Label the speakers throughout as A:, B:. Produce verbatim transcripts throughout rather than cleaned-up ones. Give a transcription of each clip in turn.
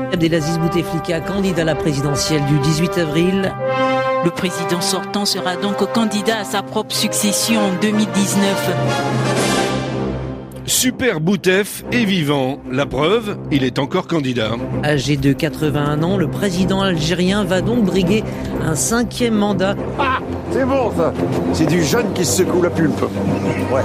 A: Abdelaziz Bouteflika, candidat à la présidentielle du dix-huit avril.
B: Le président sortant sera donc candidat à sa propre succession en deux mille dix-neuf.
C: Super Boutef est vivant. La preuve, il est encore candidat.
A: Âgé de quatre-vingt-un ans, le président algérien va donc briguer un cinquième mandat.
D: Ah, c'est bon ça. C'est du jeune qui se secoue la pulpe. Ouais.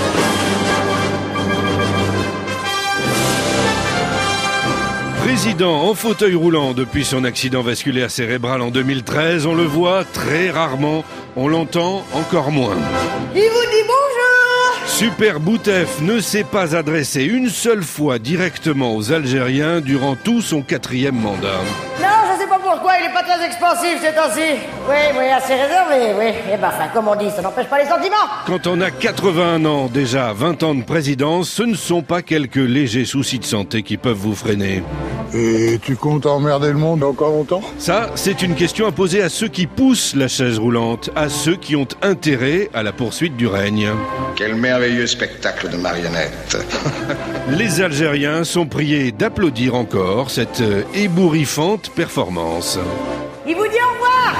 C: Président en fauteuil roulant depuis son accident vasculaire cérébral en deux mille treize, on le voit très rarement, on l'entend encore moins.
E: Il vous dit bonjour.
C: Super Boutef ne s'est pas adressé une seule fois directement aux Algériens durant tout son quatrième mandat.
E: Non, je sais pas pourquoi, il est pas très expansif ces temps-ci. Oui, oui, assez réservé, oui. Eh ben, enfin, comme on dit, ça n'empêche pas les sentiments.
C: Quand on a quatre-vingt-un ans, déjà vingt ans de présidence, ce ne sont pas quelques légers soucis de santé qui peuvent vous freiner.
F: Et tu comptes emmerder le monde encore longtemps ?
C: Ça, c'est une question à poser à ceux qui poussent la chaise roulante, à ceux qui ont intérêt à la poursuite du règne.
G: Quel merveilleux spectacle de marionnettes.
C: Les Algériens sont priés d'applaudir encore cette ébouriffante performance.
E: Il vous dit au revoir.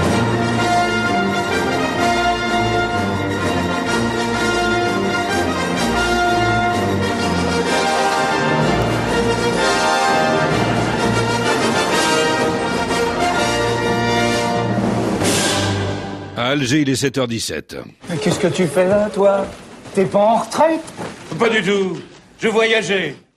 C: À Alger, il est sept heures dix-sept.
H: Mais qu'est-ce que tu fais là, toi ? T'es pas en retraite ?
I: Pas du tout. Je voyageais.